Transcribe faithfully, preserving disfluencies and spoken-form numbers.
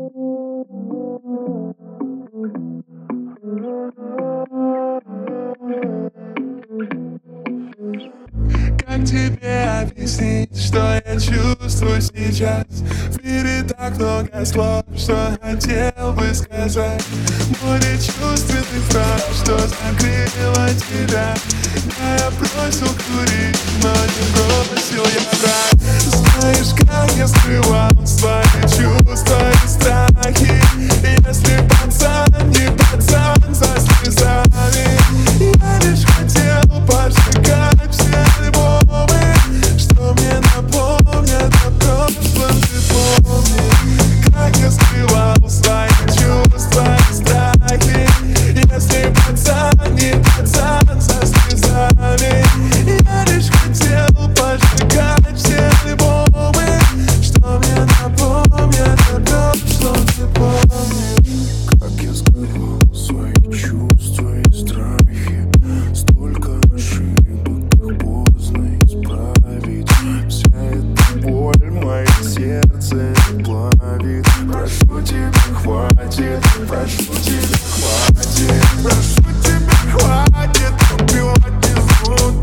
Как тебе объяснить, что я чувствую сейчас? В мире так много слов, что хотел бы сказать. Море чувственный фраг, что закрыло тебя. Да, я бросил курить, но не бросил я брать. Знаешь, как я скрывал свои чувства и страхи. Если пацан не пацан за слезами, я лишь хотел пожигать все альбомы, что мне напомнят о прошлом. Ты помни, как я скрывал свои чувства и страхи. Если пацан не пацан за слезами, я лишь хотел пожигать все альбомы, что мне напомнят о прошлом. Ты помни, как я скрывал свои чувства и страхи. Столько ошибок, как поздно исправить. Вся эта боль мое сердце плавит. Прошу тебя, хватит, прошу тебя, хватит, прошу тебя, хватит убивать изнутри.